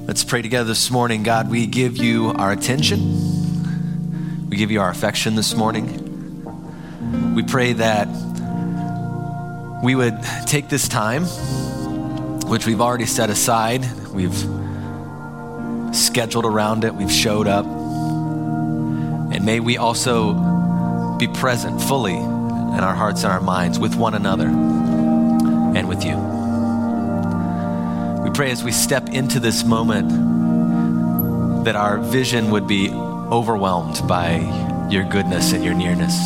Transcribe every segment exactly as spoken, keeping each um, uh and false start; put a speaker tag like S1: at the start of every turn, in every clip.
S1: Let's pray together this morning. God, we give you our attention. We give you our affection this morning. We pray that we would take this time, which we've already set aside. We've scheduled around it. We've showed up. And may we also be present fully in our hearts and our minds with one another and with you. We pray as we step into this moment that our vision would be overwhelmed by your goodness and your nearness.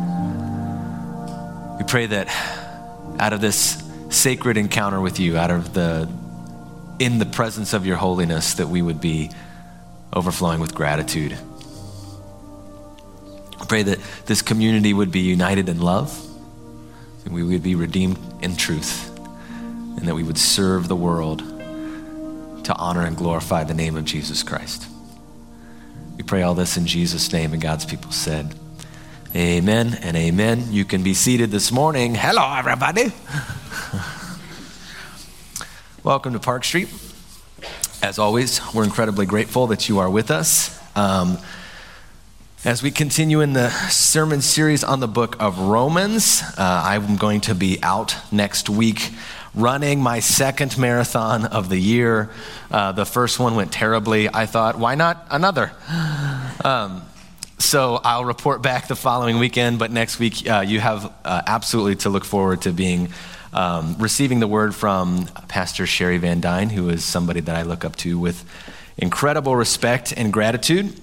S1: We pray that out of this sacred encounter with you, out of the, in the presence of your holiness, that we would be overflowing with gratitude. I pray that this community would be united in love, that we would be redeemed in truth, and that we would serve the world to honor and glorify the name of Jesus Christ. We pray all this in Jesus' name, and God's people said, amen and amen. You can be seated this morning. Hello, everybody. Welcome to Park Street. As always, we're incredibly grateful that you are with us. Um, as we continue in the sermon series on the book of Romans, uh, I'm going to be out next week running my second marathon of the year. Uh, the first one went terribly. I thought, why not another? Um, so I'll report back the following weekend, but next week uh, you have uh, absolutely to look forward to being um, receiving the word from Pastor Sherry Van Dyne, who is somebody that I look up to with incredible respect and gratitude.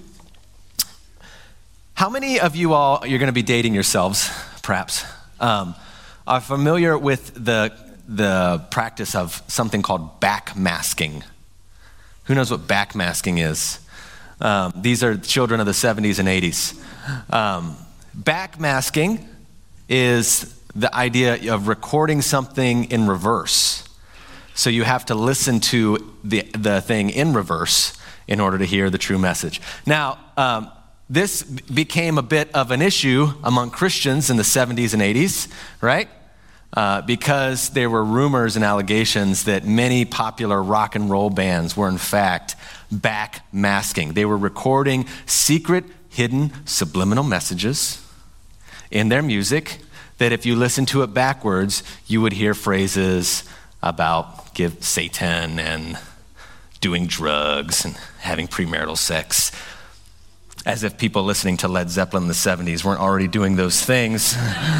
S1: How many of you all, you're going to be dating yourselves, perhaps, um, are familiar with the the practice of something called backmasking? Who knows what backmasking is? Um, these are children of the seventies and eighties. Um, backmasking is the idea of recording something in reverse. So you have to listen to the, the thing in reverse in order to hear the true message. Now, um, this became a bit of an issue among Christians in the seventies and eighties, right? Uh, because there were rumors and allegations that many popular rock and roll bands were in fact backmasking. They were recording secret, hidden, subliminal messages in their music that if you listen to it backwards, you would hear phrases about give Satan and doing drugs and having premarital sex, as if people listening to Led Zeppelin in the seventies weren't already doing those things.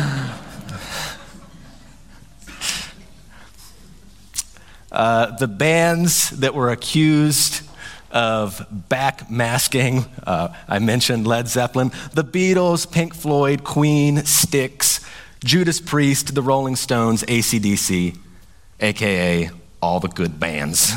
S1: Uh, the bands that were accused of backmasking, uh, I mentioned Led Zeppelin, the Beatles, Pink Floyd, Queen, Styx, Judas Priest, the Rolling Stones, A C D C, A K A all the good bands.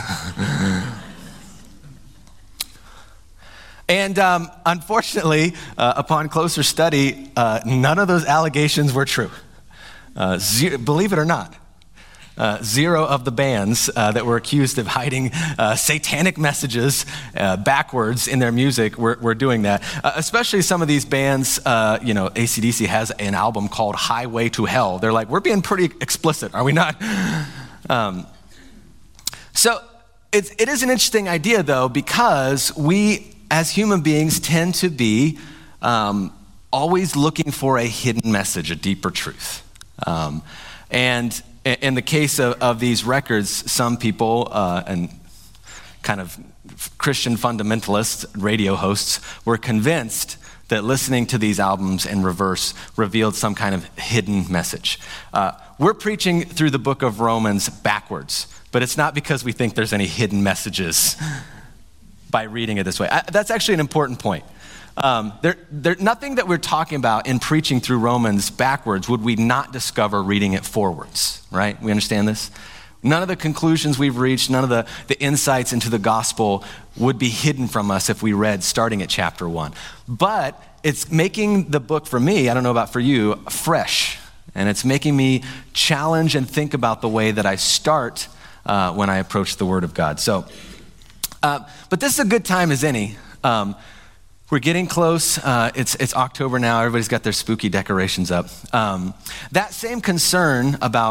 S1: And um, unfortunately, uh, upon closer study, uh, none of those allegations were true. Uh, ze- believe it or not. Uh, zero of the bands uh, that were accused of hiding uh, satanic messages uh, backwards in their music were, were doing that. Uh, especially some of these bands, uh, you know, A C D C has an album called Highway to Hell. They're like, we're being pretty explicit, are we not? Um, so it's, it is an interesting idea, though, because we, as human beings, tend to be um, always looking for a hidden message, a deeper truth. Um, and In the case of, of these records, some people uh, and kind of Christian fundamentalists, radio hosts, were convinced that listening to these albums in reverse revealed some kind of hidden message. Uh, we're preaching through the book of Romans backwards, but it's not because we think there's any hidden messages by reading it this way. I, that's actually an important point. Um, there, there, nothing that we're talking about in preaching through Romans backwards would we not discover reading it forwards, right? We understand this? None of the conclusions we've reached, none of the, the insights into the gospel would be hidden from us if we read starting at chapter one. But it's making the book, for me, I don't know about for you, fresh. And it's making me challenge and think about the way that I start uh, when I approach the Word of God. So, uh, but this is a good time as any. Um, We're getting close. Uh, it's it's October now. Everybody's got their spooky decorations up. Um, that same concern about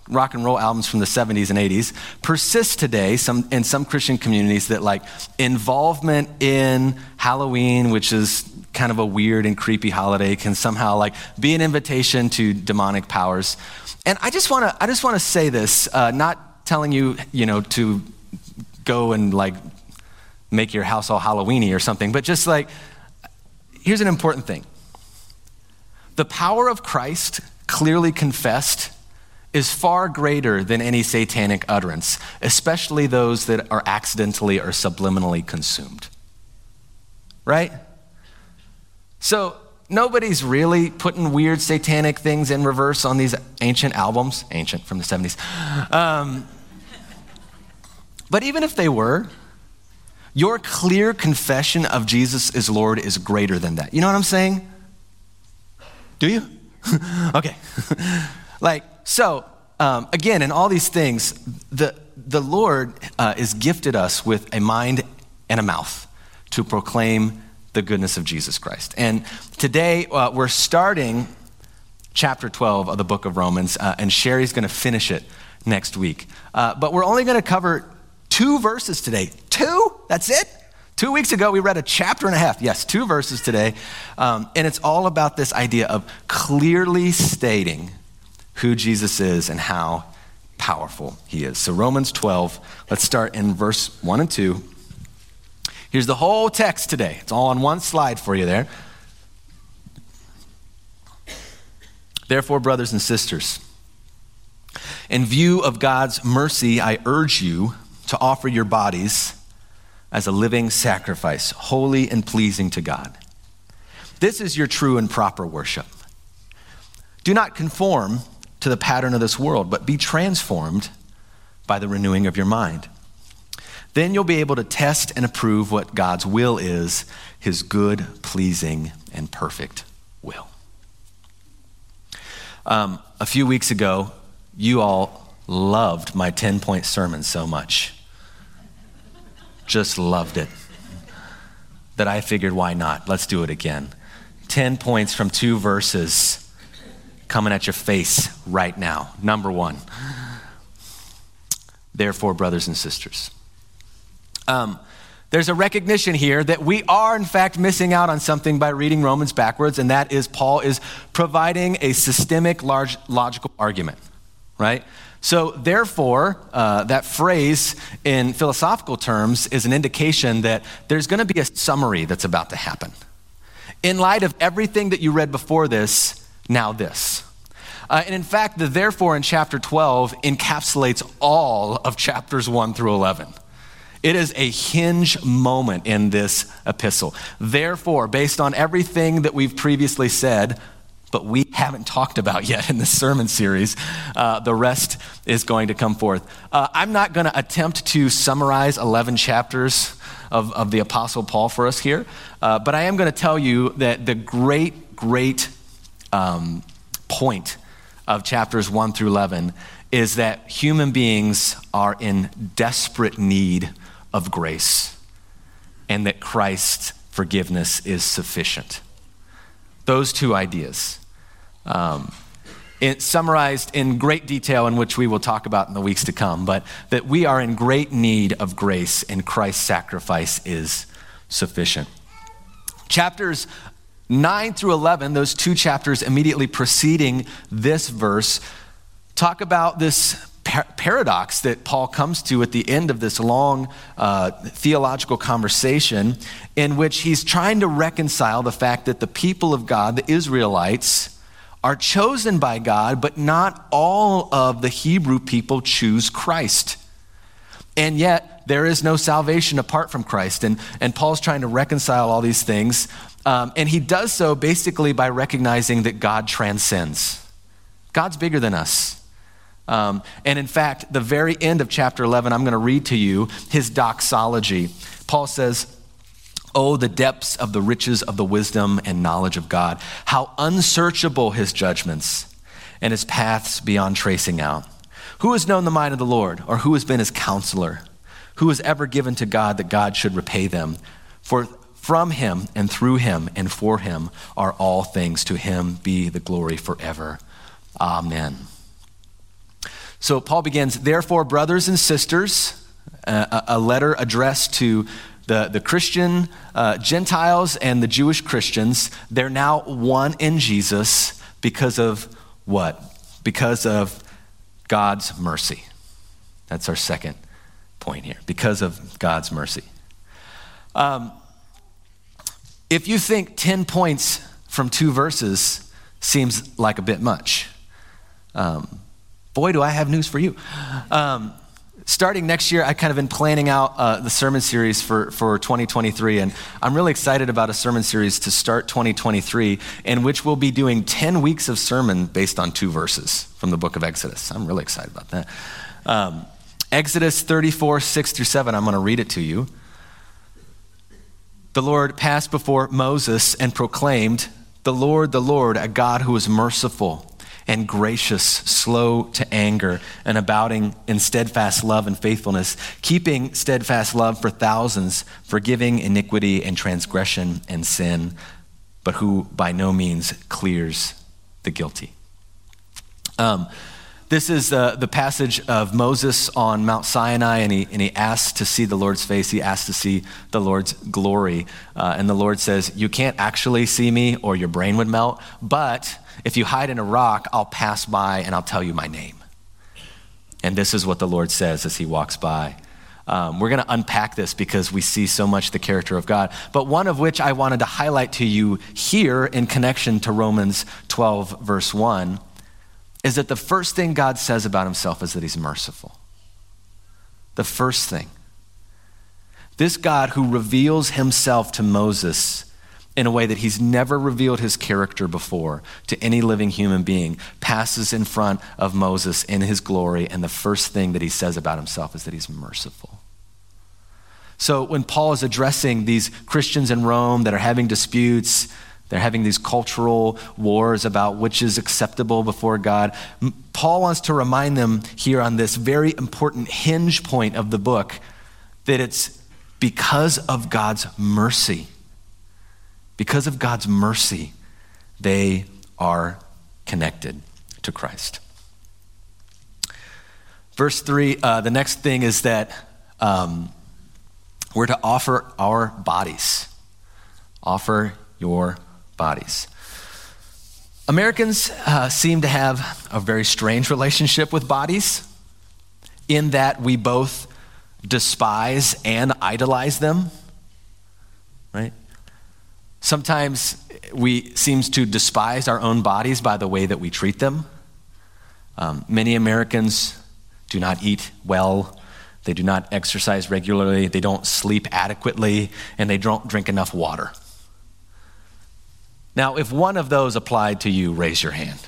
S1: rock and roll albums from the seventies and eighties persist today some in some Christian communities, that like involvement in Halloween, which is kind of a weird and creepy holiday, can somehow like be an invitation to demonic powers. And I just want to I just want to say this, uh, not telling you, you know, to go and like make your house all Halloween-y or something, but just like, here's an important thing. The power of Christ, clearly confessed, is far greater than any satanic utterance, especially those that are accidentally or subliminally consumed. Right? So nobody's really putting weird satanic things in reverse on these ancient albums, ancient from the seventies. Um, but even if they were, your clear confession of Jesus is Lord is greater than that. You know what I'm saying? Do you? Okay. Like, so, um, again, in all these things, the, the Lord uh, is gifted us with a mind and a mouth to proclaim the goodness of Jesus Christ. And today, uh, we're starting chapter twelve of the book of Romans, uh, and Sherry's going to finish it next week. Uh, but we're only going to cover two verses today. Two? That's it? Two weeks ago, we read a chapter and a half. Yes, two verses today. Um, and it's all about this idea of clearly stating who Jesus is and how powerful he is. So Romans twelve, let's start in verse one and two. Here's the whole text today. It's all on one slide for you there. Therefore, brothers and sisters, in view of God's mercy, I urge you to offer your bodies as a living sacrifice, holy and pleasing to God. This is your true and proper worship. Do not conform to the pattern of this world, but be transformed by the renewing of your mind. Then you'll be able to test and approve what God's will is, his good, pleasing, and perfect will. Um, a few weeks ago, you all loved my ten-point sermon so much. Just loved it. That I figured, why not? Let's do it again. Ten points from two verses coming at your face right now. Number one, therefore, brothers and sisters. Um, there's a recognition here that we are, in fact, missing out on something by reading Romans backwards, and that is Paul is providing a systemic, large, logical argument, right? So therefore, uh, that phrase in philosophical terms is an indication that there's going to be a summary that's about to happen. In light of everything that you read before this, now this. Uh, and in fact, the therefore in chapter twelve encapsulates all of chapters one through eleven. It is a hinge moment in this epistle. Therefore, based on everything that we've previously said, but we haven't talked about yet in this sermon series, uh, the rest is going to come forth. Uh, I'm not going to attempt to summarize eleven chapters of, of the Apostle Paul for us here, uh, but I am going to tell you that the great, great um, point of chapters one through eleven is that human beings are in desperate need of grace, and that Christ's forgiveness is sufficient. Those two ideas, um, it summarized in great detail, in which we will talk about in the weeks to come, but that we are in great need of grace, and Christ's sacrifice is sufficient. Chapters nine through eleven, those two chapters immediately preceding this verse, talk about this par- paradox that Paul comes to at the end of this long uh, theological conversation, in which he's trying to reconcile the fact that the people of God, the Israelites, are chosen by God, but not all of the Hebrew people choose Christ. And yet, there is no salvation apart from Christ. And, and Paul's trying to reconcile all these things. Um, and he does so basically by recognizing that God transcends. God's bigger than us. Um, and in fact, the very end of chapter eleven, I'm going to read to you his doxology. Paul says, "Oh, the depths of the riches of the wisdom and knowledge of God. How unsearchable his judgments and his paths beyond tracing out. Who has known the mind of the Lord, or who has been his counselor? Who has ever given to God that God should repay them? For from him and through him and for him are all things. To him be the glory forever. Amen." So Paul begins, therefore, brothers and sisters, uh, a letter addressed to the, the Christian uh, Gentiles and the Jewish Christians. They're now one in Jesus because of what? Because of God's mercy. That's our second point here, because of God's mercy. Um, if you think ten points from two verses seems like a bit much, um, boy, do I have news for you. Um, starting next year, I kind of been planning out uh, the sermon series for, for twenty twenty-three, and I'm really excited about a sermon series to start twenty twenty-three, in which we'll be doing ten weeks of sermon based on two verses from the book of Exodus. I'm really excited about that. Um, Exodus thirty-four, six through seven, I'm going to read it to you. The Lord passed before Moses and proclaimed, "The Lord, the Lord, a God who is merciful and gracious, slow to anger, and abounding in steadfast love and faithfulness, keeping steadfast love for thousands, forgiving iniquity and transgression and sin, but who by no means clears the guilty." Um, This is uh, the passage of Moses on Mount Sinai, and he, and he asks to see the Lord's face. He asks to see the Lord's glory. Uh, and the Lord says, you can't actually see me or your brain would melt, but if you hide in a rock, I'll pass by and I'll tell you my name. And this is what the Lord says as he walks by. Um, we're going to unpack this because we see so much the character of God. But one of which I wanted to highlight to you here in connection to Romans twelve, verse one, is that the first thing God says about himself is that he's merciful. The first thing. This God who reveals himself to Moses in a way that he's never revealed his character before to any living human being, passes in front of Moses in his glory, and the first thing that he says about himself is that he's merciful. So when Paul is addressing these Christians in Rome that are having disputes, they're having these cultural wars about which is acceptable before God, Paul wants to remind them here on this very important hinge point of the book that it's because of God's mercy. Because of God's mercy, they are connected to Christ. Verse three, uh, the next thing is that um, we're to offer our bodies. Offer your bodies. Americans uh, seem to have a very strange relationship with bodies in that we both despise and idolize them, right? Sometimes we seem to despise our own bodies by the way that we treat them. Um, many Americans do not eat well. They do not exercise regularly. They don't sleep adequately, and they don't drink enough water. Now, if one of those applied to you, raise your hand.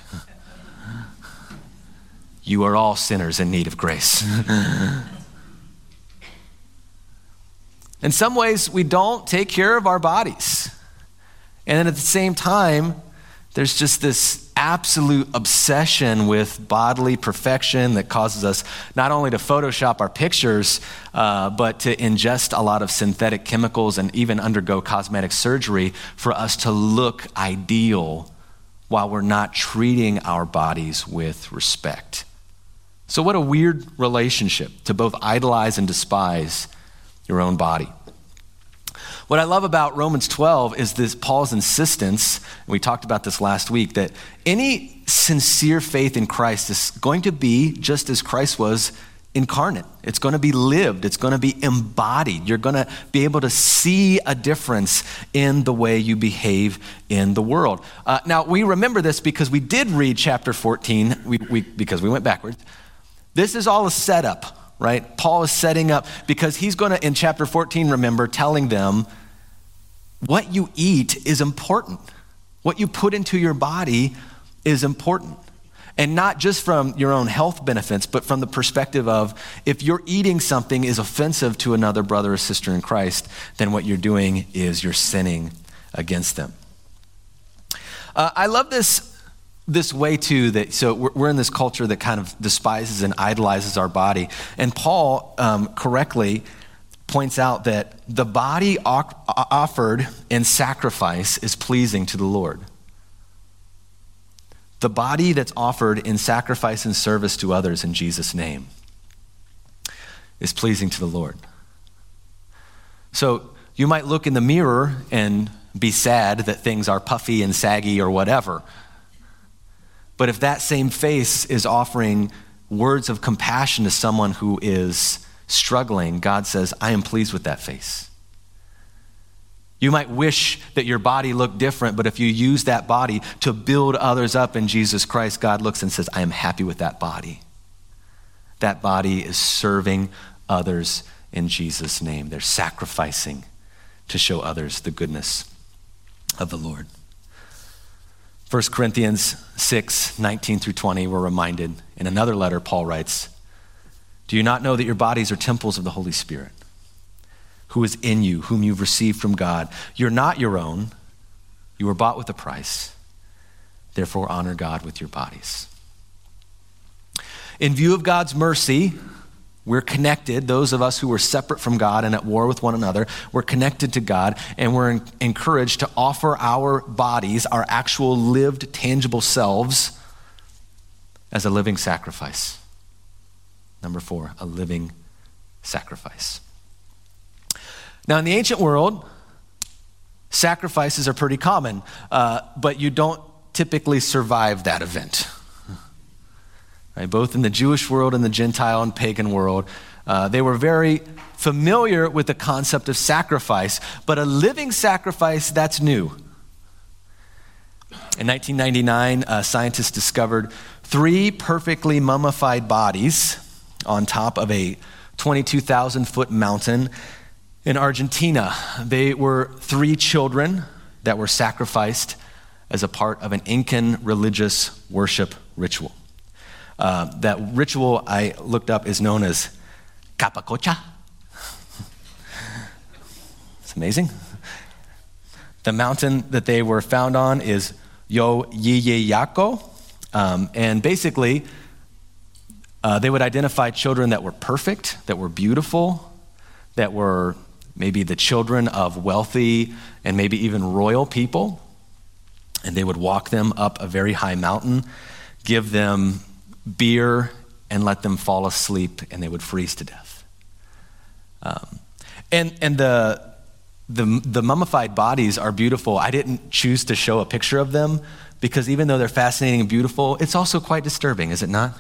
S1: You are all sinners in need of grace. In some ways, we don't take care of our bodies. And then at the same time, there's just this absolute obsession with bodily perfection that causes us not only to Photoshop our pictures, uh, but to ingest a lot of synthetic chemicals and even undergo cosmetic surgery for us to look ideal while we're not treating our bodies with respect. So what a weird relationship to both idolize and despise your own body. What I love about Romans twelve is this Paul's insistence, and we talked about this last week, that any sincere faith in Christ is going to be just as Christ was incarnate. It's going to be lived. It's going to be embodied. You're going to be able to see a difference in the way you behave in the world. Uh, now, we remember this because we did read chapter fourteen, we, we, because we went backwards. This is all a setup, right? Paul is setting up because he's going to, in chapter fourteen, remember, telling them what you eat is important. What you put into your body is important. And not just from your own health benefits, but from the perspective of if you're eating something is offensive to another brother or sister in Christ, then what you're doing is you're sinning against them. Uh, I love this, this way too, that so we're, we're in this culture that kind of despises and idolizes our body. And Paul um, correctly points out that the body offered in sacrifice is pleasing to the Lord. The body that's offered in sacrifice and service to others in Jesus' name is pleasing to the Lord. So you might look in the mirror and be sad that things are puffy and saggy or whatever. But if that same face is offering words of compassion to someone who is struggling, God says, I am pleased with that face. You might wish that your body looked different, but if you use that body to build others up in Jesus Christ, God looks and says, I am happy with that body. That body is serving others in Jesus' name. They're sacrificing to show others the goodness of the Lord. First Corinthians six, nineteen through twenty, we're reminded. In another letter, Paul writes, do you not know that your bodies are temples of the Holy Spirit, who is in you, whom you've received from God? You're not your own. You were bought with a price. Therefore, honor God with your bodies. In view of God's mercy, we're connected. Those of us who were separate from God and at war with one another, we're connected to God, and we're encouraged to offer our bodies, our actual lived, tangible selves, as a living sacrifice. Number four, a living sacrifice. Now, in the ancient world, sacrifices are pretty common, uh, but you don't typically survive that event. Right? Both in the Jewish world and the Gentile and pagan world, uh, they were very familiar with the concept of sacrifice, but a living sacrifice, that's new. In nineteen ninety-nine, uh, scientists discovered three perfectly mummified bodies on top of a twenty-two thousand foot mountain in Argentina. They were three children that were sacrificed as a part of an Incan religious worship ritual. Uh, that ritual I looked up is known as Capacocha. It's amazing. The mountain that they were found on is Yoyiyaco. Um, and basically, uh, they would identify children that were perfect, that were beautiful, that were maybe the children of wealthy and maybe even royal people. And they would walk them up a very high mountain, give them beer, and let them fall asleep, and they would freeze to death. Um, and and the, the the mummified bodies are beautiful. I didn't choose to show a picture of them because even though they're fascinating and beautiful, it's also quite disturbing, is it not?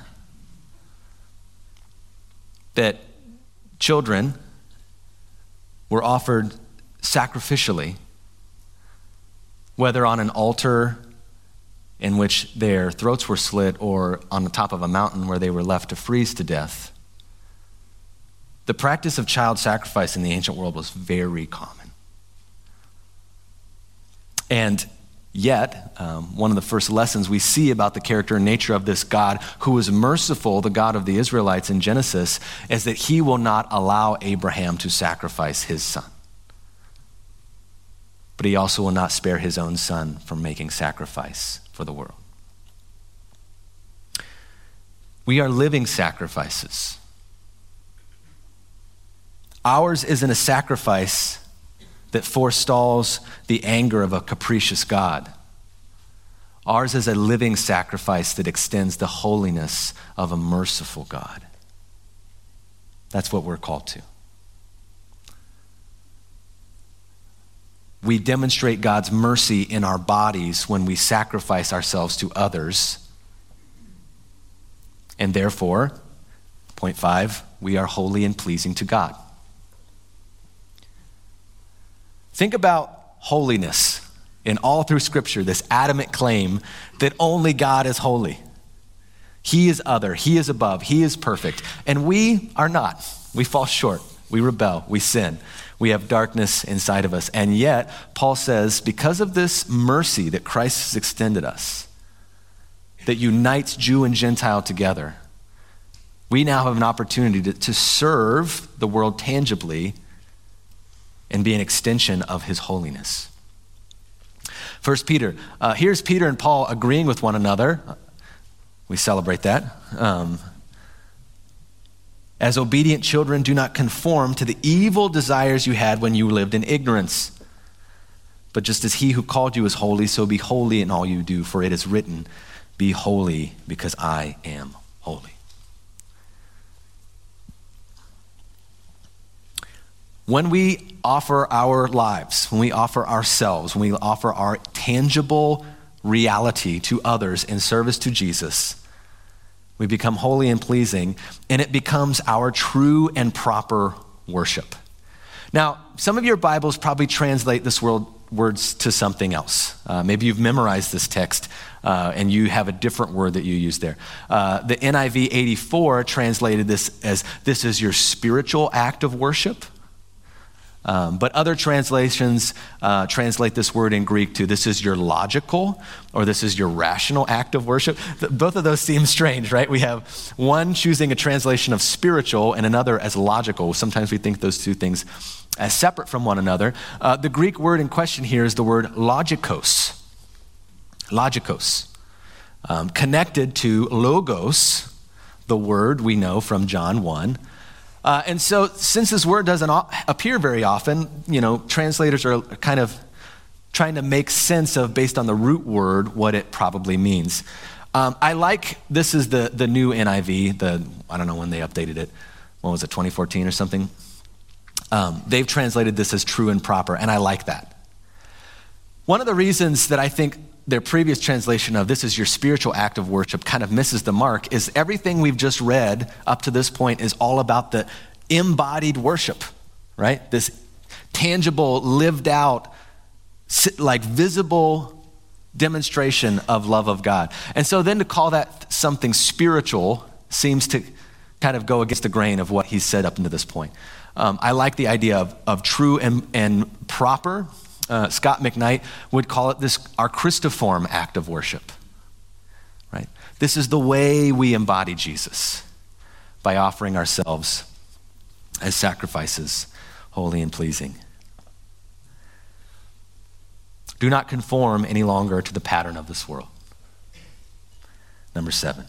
S1: That children were offered sacrificially, whether on an altar in which their throats were slit or on the top of a mountain where they were left to freeze to death. The practice of child sacrifice in the ancient world was very common. And yet, um, one of the first lessons we see about the character and nature of this God who is merciful, the God of the Israelites in Genesis, is that he will not allow Abraham to sacrifice his son. But he also will not spare his own son from making sacrifice for the world. We are living sacrifices. Ours isn't a sacrifice that forestalls the anger of a capricious God. Ours is a living sacrifice that extends the holiness of a merciful God. That's what we're called to. We demonstrate God's mercy in our bodies when we sacrifice ourselves to others. And therefore, point five, we are holy and pleasing to God. Think about holiness in all through Scripture, this Adamic claim that only God is holy. He is other, he is above, he is perfect. And we are not. We fall short, we rebel, we sin. We have darkness inside of us. And yet, Paul says, because of this mercy that Christ has extended us, that unites Jew and Gentile together, we now have an opportunity to, to serve the world tangibly and be an extension of his holiness. First Peter, uh, here's Peter and Paul agreeing with one another. We celebrate that. Um, As obedient children, do not conform to the evil desires you had when you lived in ignorance. But just as he who called you is holy, so be holy in all you do, for it is written, Be holy because I am holy. When we offer our lives, when we offer ourselves, when we offer our tangible reality to others in service to Jesus, we become holy and pleasing, and it becomes our true and proper worship. Now, some of your Bibles probably translate this word, words to something else. Uh, maybe you've memorized this text uh, and you have a different word that you use there. Uh, the N I V eighty-four translated this as, this is your spiritual act of worship. Um, but other translations uh, translate this word in Greek to, this is your logical, or this is your rational act of worship. Th- both of those seem strange, right? We have one choosing a translation of spiritual and another as logical. Sometimes we think those two things as separate from one another. Uh, the Greek word in question here is the word logikos. Logikos. Um, connected to logos, the word we know from John one. Uh, and so since this word doesn't appear very often, you know, translators are kind of trying to make sense of, based on the root word, what it probably means. Um, I like, this is the, the new N I V, the, I don't know when they updated it. What was it, twenty fourteen or something? Um, they've translated this as true and proper, and I like that. One of the reasons that I think their previous translation of this is your spiritual act of worship kind of misses the mark is everything we've just read up to this point is all about the embodied worship, right? This tangible, lived out, like visible demonstration of love of God. And so then to call that something spiritual seems to kind of go against the grain of what he's said up until this point. Um, I like the idea of, of true and, and proper. Uh, Scott McKnight would call it this, our Christiform act of worship, right? This is the way we embody Jesus, by offering ourselves as sacrifices, holy and pleasing. Do not conform any longer to the pattern of this world. Number seven,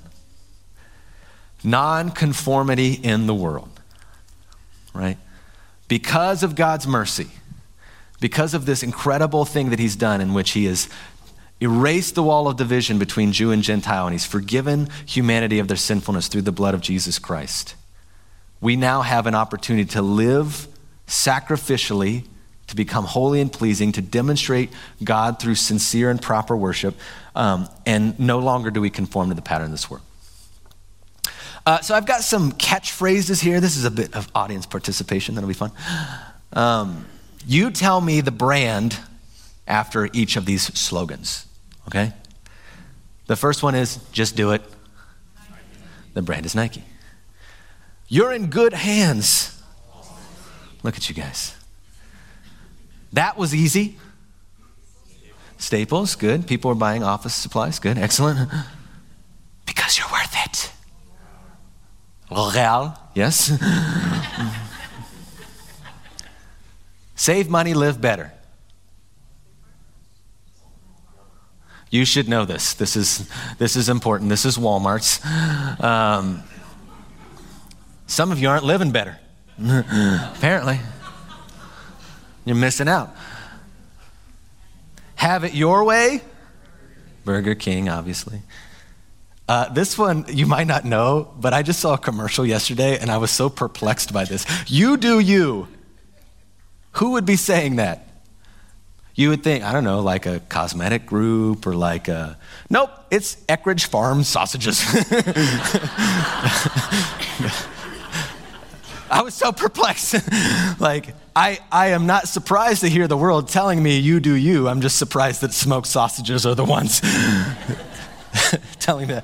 S1: non-conformity in the world, right? Because of God's mercy, because of this incredible thing that he's done in which he has erased the wall of division between Jew and Gentile, and he's forgiven humanity of their sinfulness through the blood of Jesus Christ, we now have an opportunity to live sacrificially, to become holy and pleasing, to demonstrate God through sincere and proper worship, um, and no longer do we conform to the pattern of this world. Uh, so I've got some catchphrases here. This is a bit of audience participation. That'll be fun. Um, You tell me the brand after each of these slogans, okay? The first one is, just do it. The brand is Nike. You're in good hands. Look at you guys. That was easy. Staples, good. People are buying office supplies, good, excellent. Because you're worth it. L'Oreal, yes. Save money, live better. You should know this. This is this is important. This is Walmart's. Um, some of you aren't living better. Apparently. You're missing out. Have it your way. Burger King, obviously. Uh, this one you might not know, but I just saw a commercial yesterday and I was so perplexed by this. You do you. Who would be saying that? You would think, I don't know, like a cosmetic group or like a, nope, it's Eckridge Farm sausages. I was so perplexed. like, I, I am not surprised to hear the world telling me you do you. I'm just surprised that smoked sausages are the ones telling that.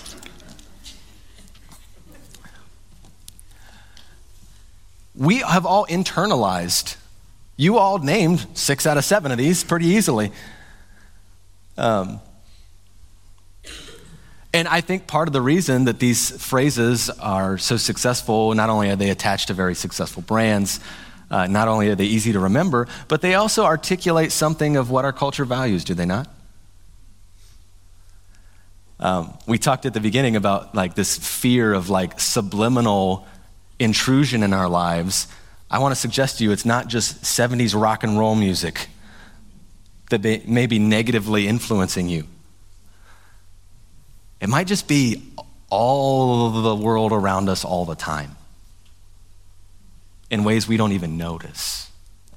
S1: We have all internalized. You all named six out of seven of these pretty easily. Um, and I think part of the reason that these phrases are so successful, not only are they attached to very successful brands, uh, not only are they easy to remember, but they also articulate something of what our culture values, do they not? Um, we talked at the beginning about like this fear of like subliminal intrusion in our lives. I want to suggest to you it's not just seventies rock and roll music that may be negatively influencing you. It might just be all the world around us all the time in ways we don't even notice.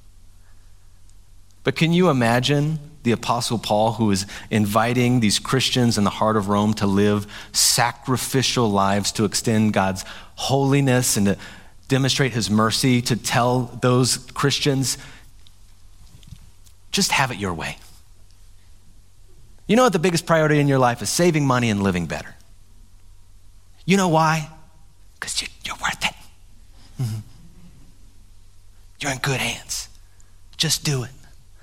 S1: But can you imagine the Apostle Paul, who is inviting these Christians in the heart of Rome to live sacrificial lives to extend God's holiness and to demonstrate his mercy, to tell those Christians, just have it your way. You know what the biggest priority in your life is? Saving money and living better. You know why? Because you, you're worth it. Mm-hmm. You're in good hands. Just do it.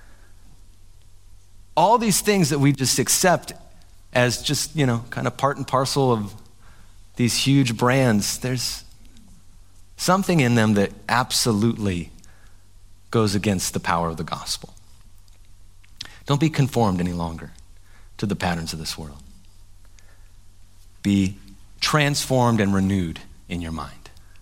S1: All these things that we just accept as just, you know, kind of part and parcel of these huge brands, there's something in them that absolutely goes against the power of the gospel. Don't be conformed any longer to the patterns of this world. Be transformed and renewed in your mind.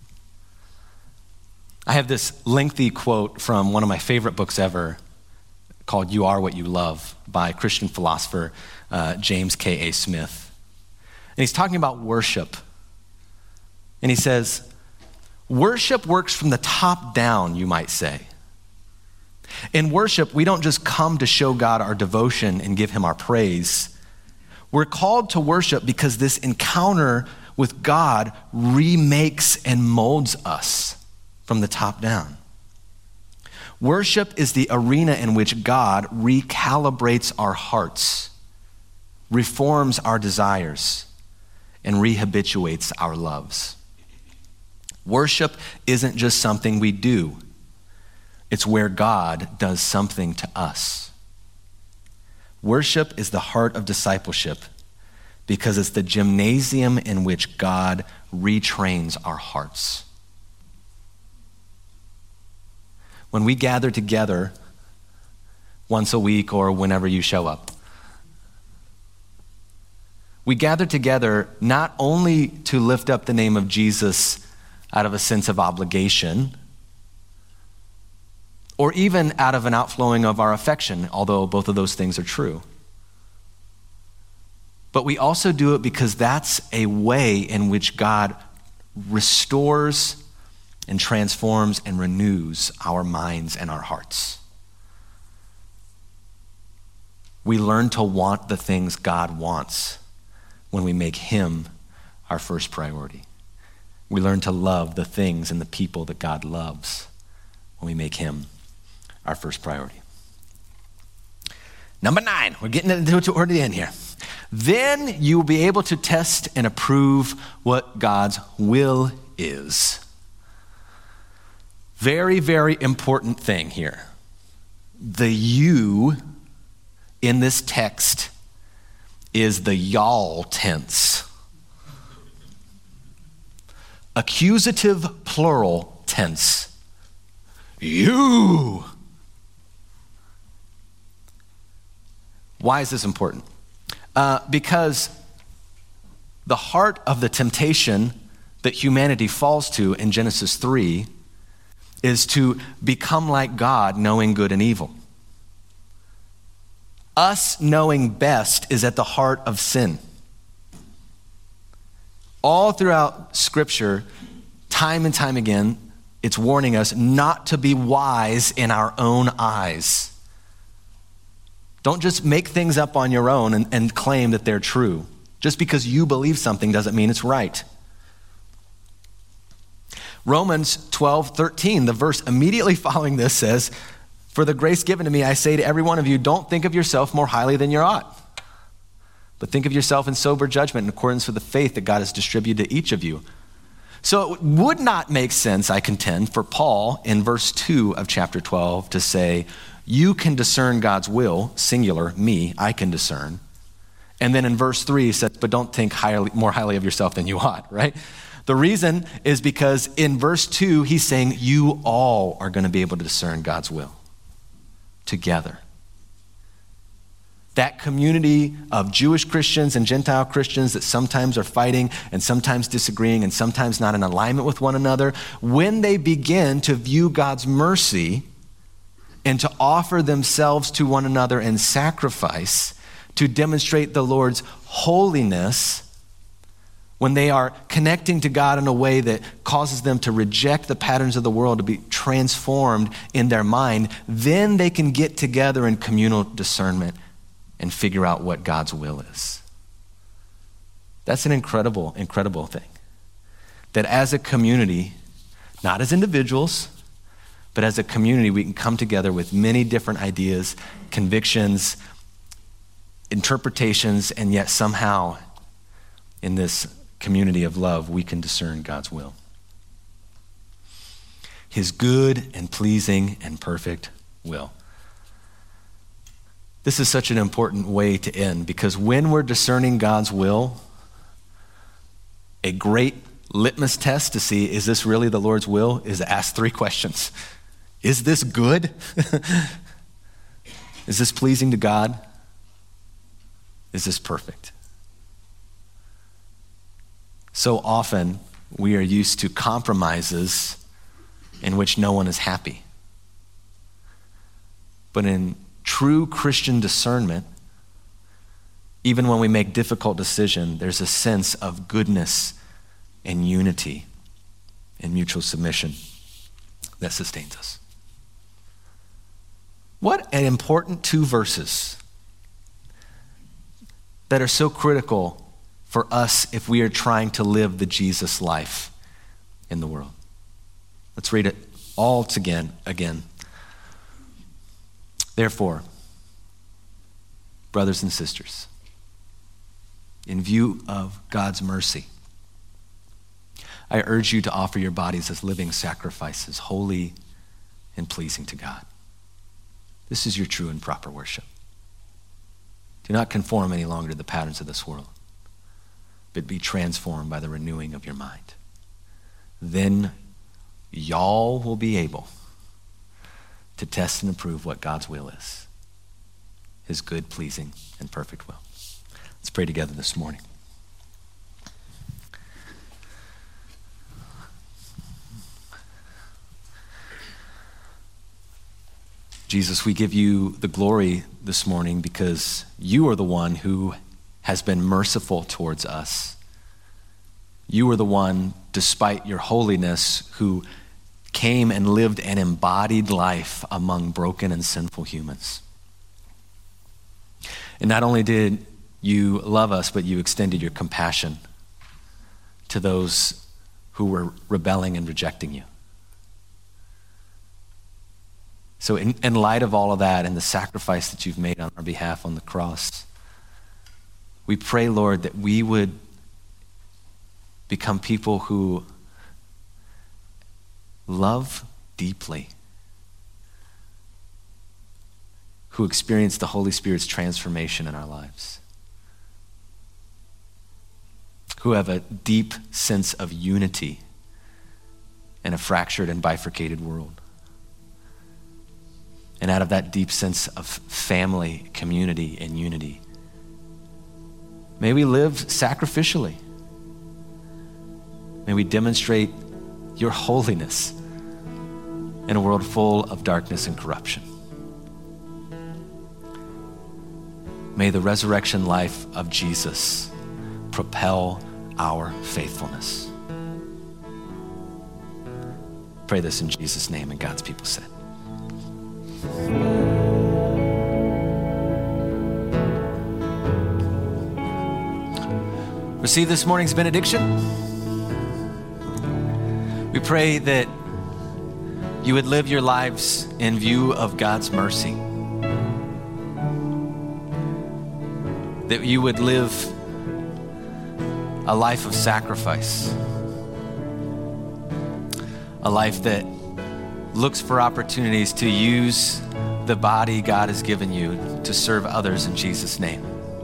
S1: I have this lengthy quote from one of my favorite books ever called You Are What You Love by Christian philosopher uh, James K A Smith. And he's talking about worship. And he says, worship works from the top down, you might say. In worship, we don't just come to show God our devotion and give him our praise. We're called to worship because this encounter with God remakes and molds us from the top down. Worship is the arena in which God recalibrates our hearts, reforms our desires, and rehabituates our loves. Worship isn't just something we do. It's where God does something to us. Worship is the heart of discipleship because it's the gymnasium in which God retrains our hearts. When we gather together once a week or whenever you show up, we gather together not only to lift up the name of Jesus out of a sense of obligation, or even out of an outflowing of our affection, although both of those things are true. But we also do it because that's a way in which God restores and transforms and renews our minds and our hearts. We learn to want the things God wants when we make him our first priority. We learn to love the things and the people that God loves when we make him our first priority. Number nine, we're getting into it toward the end here. Then you will be able to test and approve what God's will is. Very, very important thing here. The you in this text is the y'all tense. Accusative plural tense. You. Why is this important? Uh, because the heart of the temptation that humanity falls to in Genesis three is to become like God, knowing good and evil. Us knowing best is at the heart of sin. All throughout Scripture, time and time again, it's warning us not to be wise in our own eyes. Don't just make things up on your own and, and claim that they're true. Just because you believe something doesn't mean it's right. Romans twelve thirteen, the verse immediately following this says, "For the grace given to me, I say to every one of you, don't think of yourself more highly than you ought, but think of yourself in sober judgment in accordance with the faith that God has distributed to each of you." So it would not make sense, I contend, for Paul in verse two of chapter twelve to say, you can discern God's will, singular, me, I can discern. And then in verse three he says, but don't think highly, more highly of yourself than you ought, right? The reason is because in verse two, he's saying you all are going to be able to discern God's will together. That community of Jewish Christians and Gentile Christians that sometimes are fighting and sometimes disagreeing and sometimes not in alignment with one another, when they begin to view God's mercy and to offer themselves to one another in sacrifice to demonstrate the Lord's holiness, when they are connecting to God in a way that causes them to reject the patterns of the world, to be transformed in their mind, then they can get together in communal discernment and figure out what God's will is. That's an incredible, incredible thing. That as a community, not as individuals, but as a community, we can come together with many different ideas, convictions, interpretations, and yet somehow in this community of love, we can discern God's will. His good and pleasing and perfect will. This is such an important way to end, because when we're discerning God's will, a great litmus test to see, is this really the Lord's will, is to ask three questions. Is this good? Is this pleasing to God? Is this perfect? So often we are used to compromises in which no one is happy. But in true Christian discernment, even when we make difficult decisions, there's a sense of goodness and unity and mutual submission that sustains us. What an important two verses that are so critical for us if we are trying to live the Jesus life in the world. Let's read it all together again. Therefore, brothers and sisters, in view of God's mercy, I urge you to offer your bodies as living sacrifices, holy and pleasing to God. This is your true and proper worship. Do not conform any longer to the patterns of this world, but be transformed by the renewing of your mind. Then y'all will be able to test and approve what God's will is, his good, pleasing, and perfect will. Let's pray together this morning. Jesus, we give you the glory this morning because you are the one who has been merciful towards us. You are the one, despite your holiness, who came and lived an embodied life among broken and sinful humans. And not only did you love us, but you extended your compassion to those who were rebelling and rejecting you. So in, in light of all of that and the sacrifice that you've made on our behalf on the cross, we pray, Lord, that we would become people who love deeply, who experience the Holy Spirit's transformation in our lives, who have a deep sense of unity in a fractured and bifurcated world. And out of that deep sense of family, community, and unity, may we live sacrificially. May we demonstrate your holiness in a world full of darkness and corruption. May the resurrection life of Jesus propel our faithfulness. Pray this in Jesus' name, and God's people said. Receive this morning's benediction. We pray that you would live your lives in view of God's mercy, that you would live a life of sacrifice, a life that looks for opportunities to use the body God has given you to serve others in Jesus' name.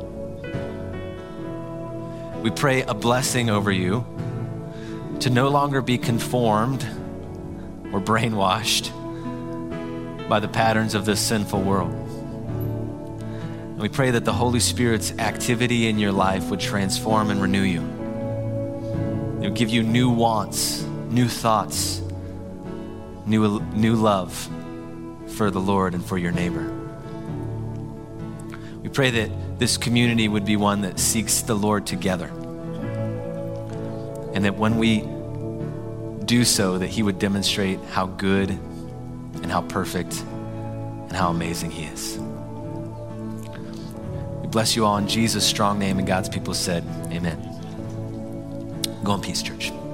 S1: We pray a blessing over you to no longer be conformed or brainwashed by the patterns of this sinful world. And we pray that the Holy Spirit's activity in your life would transform and renew you. It would give you new wants, new thoughts, new, new love for the Lord and for your neighbor. We pray that this community would be one that seeks the Lord together, and that when we do so, that he would demonstrate how good and how perfect and how amazing he is. We bless you all in Jesus' strong name, and God's people said, amen. Go in peace, church.